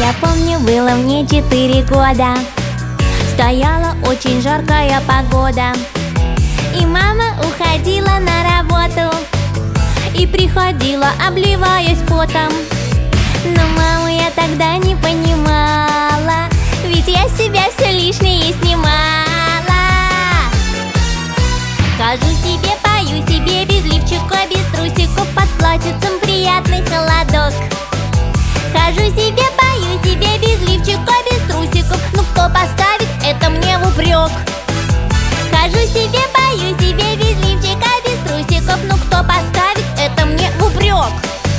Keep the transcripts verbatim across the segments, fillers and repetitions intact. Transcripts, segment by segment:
Я помню, было мне четыре года. Стояла очень жаркая погода, и мама уходила на работу и приходила, обливаясь потом. Но маму я тогда не понимала, ведь я с себя все лишнее снимала. Хожу себе, пою себе, без лифчика, без трусиков, под платьицем приятный холодок. Хожу себе, пою себе, без лифчика, без трусиков, ну кто поставит это мне в упрек? Хожу себе, пою себе, без лифчика, без трусиков, ну кто поставит это мне в упрек?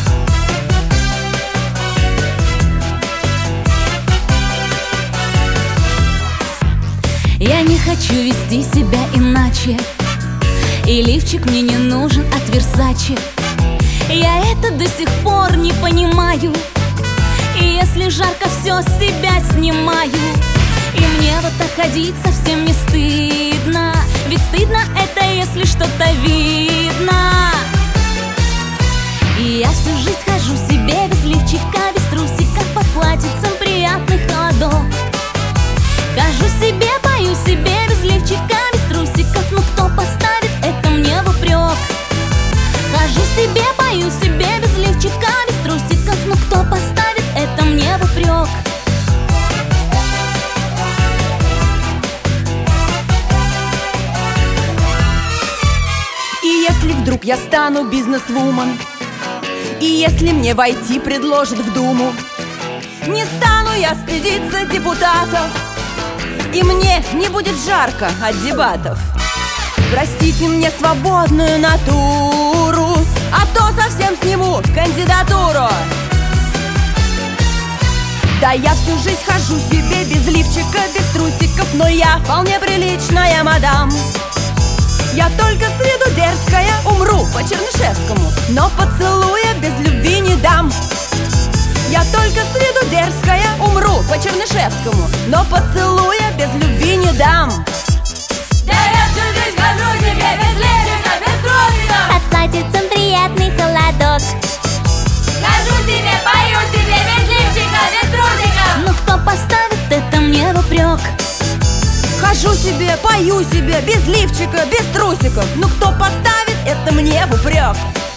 Я не хочу вести себя иначе, и лифчик мне не нужен от Версаче. Я это до сих пор не понимаю, и если жарко, все с себя снимаю. И мне вот так ходить совсем не стыдно, ведь стыдно это, если что-то видно. И я всю жизнь хожу себе без лифчика, без трусиков, под платьицем приятный холодок. Хожу себе, пою себе, без лифчика, без трусиков, ну кто поставит это мне в упрек? Хожу себе, пою себе, без лифчика, без трусиков, ну кто поставит это мне в упрек? И если вдруг я стану бизнес-вумен, и если мне войти предложат в Думу, не стану я стыдиться депутатов, и мне не будет жарко от дебатов. Простите мне свободную натуру, а то совсем сниму кандидатуру. Да я всю жизнь хожу себе без лифчика, без трусиков, но я вполне приличная мадам. Я только с виду дерзкая, умру по Чернышевскому, но поцелуя без любви не дам. Я только с виду дерзкая, умру по Чернышевскому, но поцелуя без любви не дам. Да я всю жизнь хожу себе без лифчика, без трусиков, Под платьицем приятный холодок. хожу себе, пою себе без лифчика, без трусиков. Ну кто поставит это мне в упрек? Хожу себе, пою себе без лифчика, без трусиков, ну кто поставит это мне в упрек?